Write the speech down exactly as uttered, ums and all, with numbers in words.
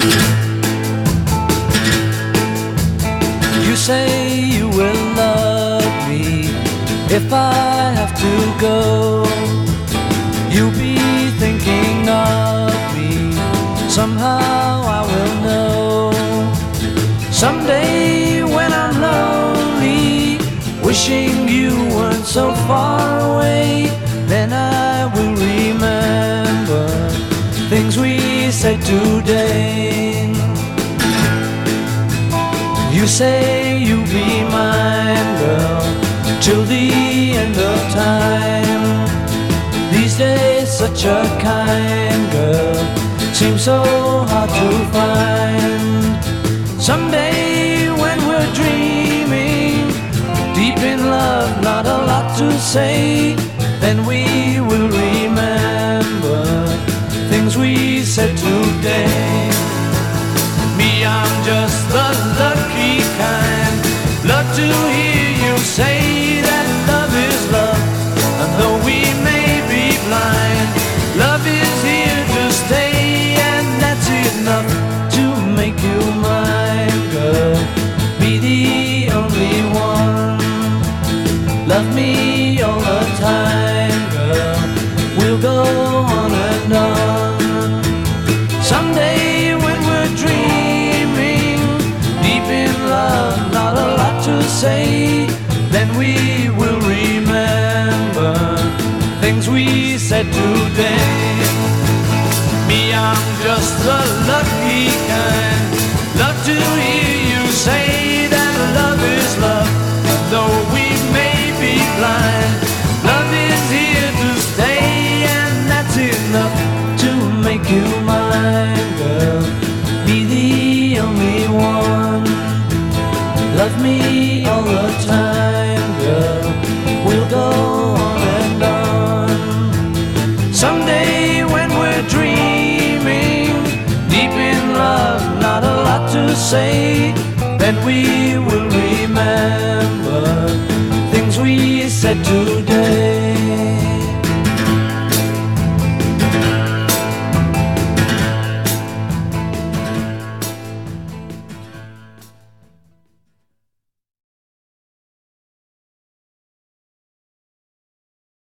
You say you will love me if I have to go. You'll be thinking of me, somehow I will know. Someday when I'm lonely, wishing you weren't so far away, then I will remember things we said today. You say you'll be mine, girl, till the end of time. These days such a kind girl seems so hard to find. Someday when we're dreaming, deep in love, not a lot to say, then we will remember things we said today. Me, I'm just the lucky kind, love to hear you say that love is love, and though we may be blind, love is here to stay, and that's enough to make you mine, girl. Be the only one, love me all the time, girl. We'll go on and on. Someday when we're dreaming, deep in love, not a lot to say, then we will remember things we said today. Me, I'm just the lucky kind, love to hear you say that love is love, though we may be blind, love is here to stay, and that's enough to make you mine, girl. Be the only one, love me all the time, girl. We'll go on and on. Someday when we're dreaming, deep in love, not a lot to say, then we will remember things we said to